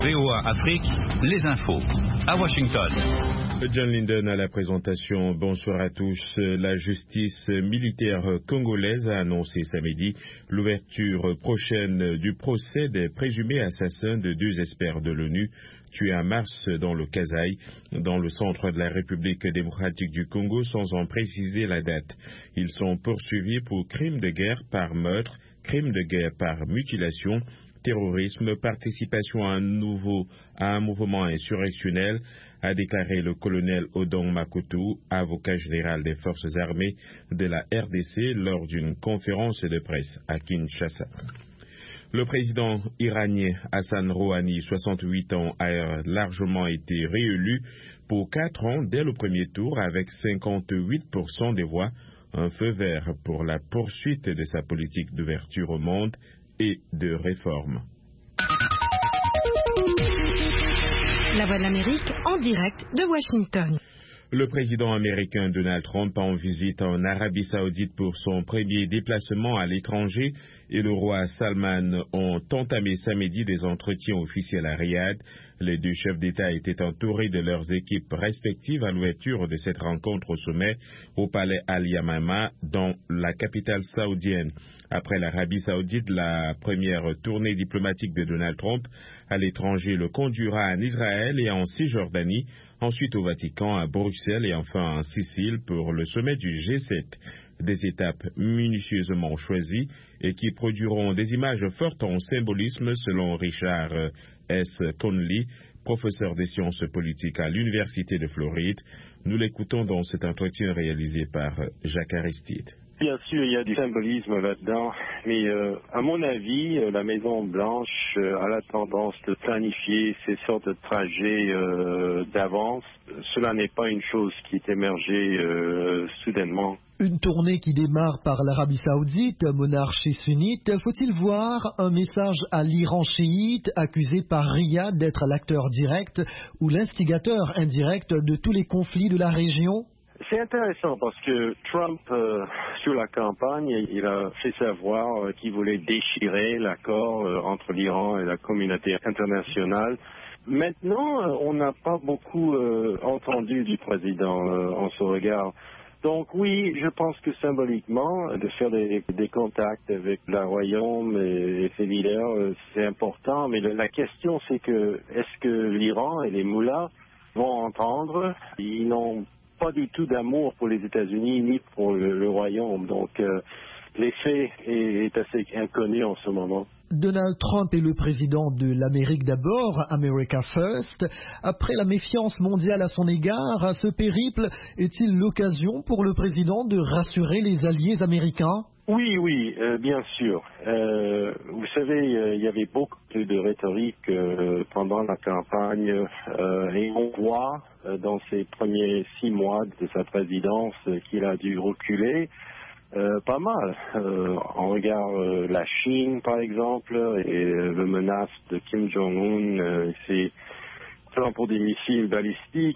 VOA Afrique, les infos. À Washington. John Linden à la présentation. Bonsoir à tous. La justice militaire congolaise a annoncé samedi l'ouverture prochaine du procès des présumés assassins de 2 experts de l'ONU tués en mars dans le Kasaï, dans le centre de la République démocratique du Congo, sans en préciser la date. Ils sont poursuivis pour crimes de guerre par meurtre, crimes de guerre par mutilation, terrorisme, participation à un mouvement insurrectionnel, a déclaré le colonel Odong Makutu, avocat général des forces armées de la RDC, lors d'une conférence de presse à Kinshasa. Le président iranien Hassan Rouhani, 68 ans, a largement été réélu pour 4 ans dès le premier tour avec 58% des voix, un feu vert pour la poursuite de sa politique d'ouverture au monde et de réforme. La Voix de l'Amérique en direct de Washington. Le président américain Donald Trump en visite en Arabie Saoudite pour son premier déplacement à l'étranger et le roi Salman ont entamé samedi des entretiens officiels à Riyad. Les 2 chefs d'État étaient entourés de leurs équipes respectives à l'ouverture de cette rencontre au sommet au palais Al Yamama dans la capitale saoudienne. Après l'Arabie Saoudite, la première tournée diplomatique de Donald Trump à l'étranger le conduira en Israël et en Cisjordanie, ensuite au Vatican, à Bruxelles et enfin en Sicile pour le sommet du G7. Des étapes minutieusement choisies et qui produiront des images fortes en symbolisme selon Richard S. Conley, professeur des sciences politiques à l'Université de Floride. Nous l'écoutons dans cet entretien réalisé par Jacques Aristide. Bien sûr, il y a du symbolisme là-dedans, mais à mon avis, la Maison-Blanche a la tendance de planifier ces sortes de trajets d'avance. Cela n'est pas une chose qui est émergée soudainement. Une tournée qui démarre par l'Arabie Saoudite, monarchie sunnite. Faut-il voir un message à l'Iran chiite, accusé par Riyad d'être l'acteur direct ou l'instigateur indirect de tous les conflits de la région? C'est intéressant parce que Trump, sur la campagne, il a fait savoir qu'il voulait déchirer l'accord entre l'Iran et la communauté internationale. Maintenant, on n'a pas beaucoup entendu du président en ce regard. Donc oui, je pense que symboliquement, de faire des contacts avec le royaume et ses leaders, c'est important. Mais la question, c'est que est-ce que l'Iran et les moullas vont entendre? Ils n'ont pas du tout d'amour pour les États-Unis ni pour le royaume. Donc l'effet est assez inconnu en ce moment. Donald Trump est le président de l'Amérique d'abord, America First. Après la méfiance mondiale à son égard, ce périple est-il l'occasion pour le président de rassurer les alliés américains? Oui, bien sûr. Vous savez, il y avait beaucoup de rhétorique pendant la campagne et on voit dans ces premiers 6 mois de sa présidence qu'il a dû reculer pas mal. On regarde la Chine, par exemple, et la menace de Kim Jong-un, c'est plan pour des missiles balistiques.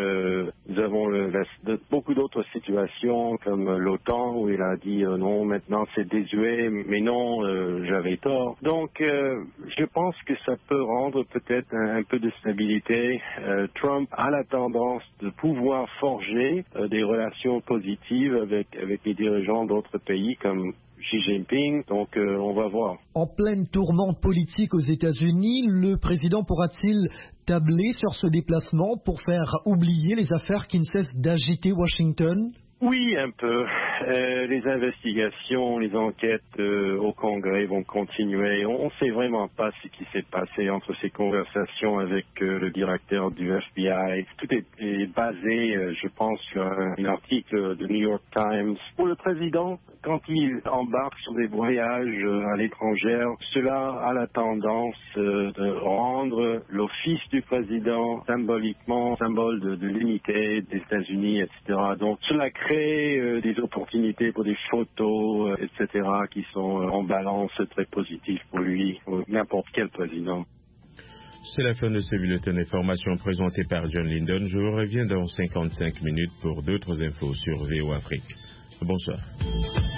Nous avons beaucoup d'autres situations comme l'OTAN où il a dit non, maintenant c'est désuet, mais non, j'avais tort. Donc je pense que ça peut rendre peut-être un peu de stabilité. Trump a la tendance de pouvoir forger des relations positives avec les dirigeants d'autres pays comme Xi Jinping, donc on va voir. En pleine tourmente politique aux États-Unis, le président pourra-t-il tabler sur ce déplacement pour faire oublier les affaires qui ne cessent d'agiter Washington? Oui, un peu. Les investigations, les enquêtes au Congrès vont continuer. On ne sait vraiment pas ce qui s'est passé entre ces conversations avec le directeur du FBI. Tout est basé, je pense, sur un article de New York Times. Pour le président, quand il embarque sur des voyages à l'étranger, cela a la tendance de rendre l'office du président symboliquement symbole de l'unité des États-Unis, etc. Donc cela crée des opportunités pour des photos, etc., qui sont en balance très positives pour lui, ou n'importe quel président. C'est la fin de ce bulletin d'information présenté par John Linden. Je vous reviens dans 55 minutes pour d'autres infos sur VOA Afrique. Bonsoir.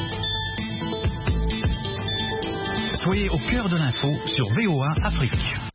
Soyez au cœur de l'info sur VOA Afrique.